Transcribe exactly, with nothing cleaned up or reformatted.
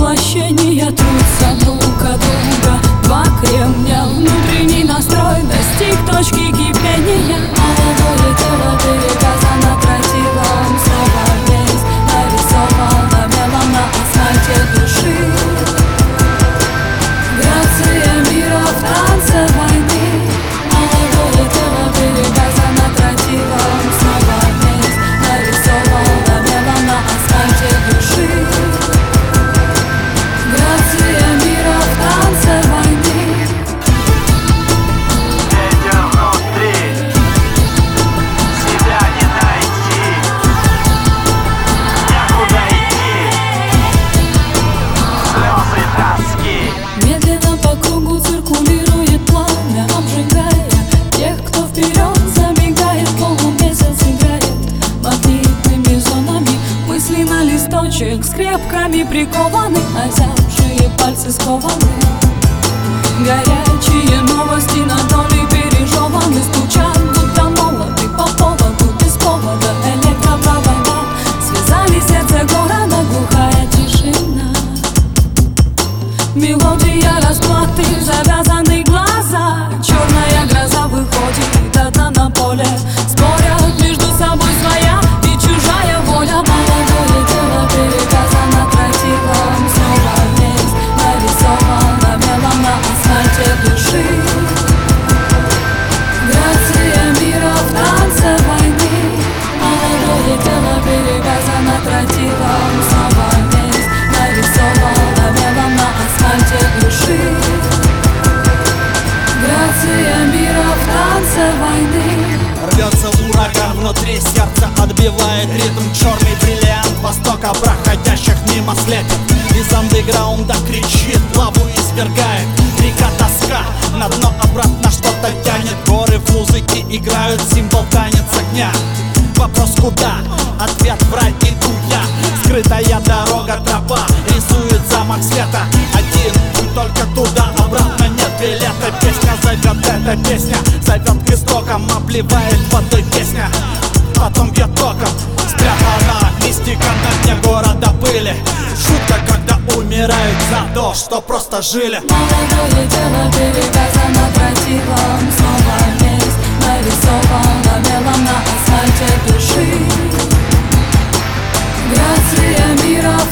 воплощения трутся друг от друга. Два кремня, внутренний настрой достиг точки кипения. Молодое тело перевязано тротилом, снова весь нарисовано мелом на асфальте души. Грация мира в танце войны. Молодое тело перевязано тротилом, снова весь нарисовано мелом на асфальте души. Грация мира в танце войны. Ветер внутри, себя не найти, некуда идти, слезы тоски. Медленно по кругу циркулирует пламя, обжигая тех, кто вперед забегает. Полумесяц играет магнитными зонами. Мысли на листочек скрепками прикованы, озябшие пальцы скованы. Горячие новости на доли пережеваны. Стучат, будто молоты по поводу, без повода. Электропровода связали сердце города, глухая тишина. Мелодия расплаты, завязаны глаза. Черная гроза выходит одна на поле. Спорят между собой своя и чужая воля. Молодое тело перевязано тротилом, снова весь нарисовано мелом на асфальте души. Грация мира в танце войны. Молодое тело перевязано тротилом, снова весь нарисовано мелом на асфальте души. Грация мира в танце войны. Рвется ураган внутри сердца, отбивает ритм. Черный бриллиант востока, проходящих мимо слепит. Из андеграунда кричит, лаву извергает. Река тоска, на дно обратно что-то тянет. Горы в музыке играют, символ танец огня. Вопрос куда? Ответ в рай иду я. Скрытая дорога, тропа, рисует замок света. Один путь только туда, обратно нет билета. Песня зовет, эта песня зовет к истокам. Обливает водой песня, потом бьет током. Спрятана мистика на дне города пыли. Шутка, когда умирают за то, что просто жили. Молодое тело перевязано тротилом, снова весь нарисовано мелом на асфальте души. Грация мира